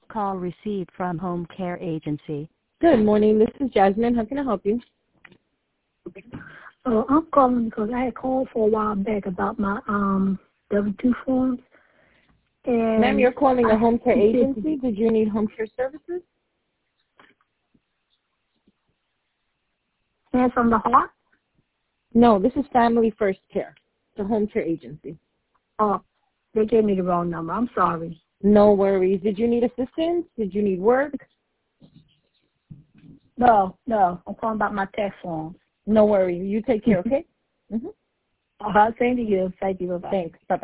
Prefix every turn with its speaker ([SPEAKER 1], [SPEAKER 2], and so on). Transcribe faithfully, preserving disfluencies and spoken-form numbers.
[SPEAKER 1] Call received from Home Care Agency.
[SPEAKER 2] Good morning. This is Jasmine. How can I help you?
[SPEAKER 3] Uh, I'm calling because I had called for a while back about my um W two forms. And
[SPEAKER 2] Ma'am, you're calling a
[SPEAKER 3] I,
[SPEAKER 2] home care agency. Did you need home care services?
[SPEAKER 3] Hands from the heart?
[SPEAKER 2] No, this is Family First Care, the home care agency.
[SPEAKER 3] Oh, they gave me the wrong number. I'm sorry.
[SPEAKER 2] No worries. Did you need assistance? Did you need work?
[SPEAKER 3] No, no. I'm calling about my tax forms.
[SPEAKER 2] No worries. You take care, okay? Mm-hmm.
[SPEAKER 3] Uh-huh. Same to you. Thank you. Bye-bye.
[SPEAKER 2] Thanks. Bye-bye.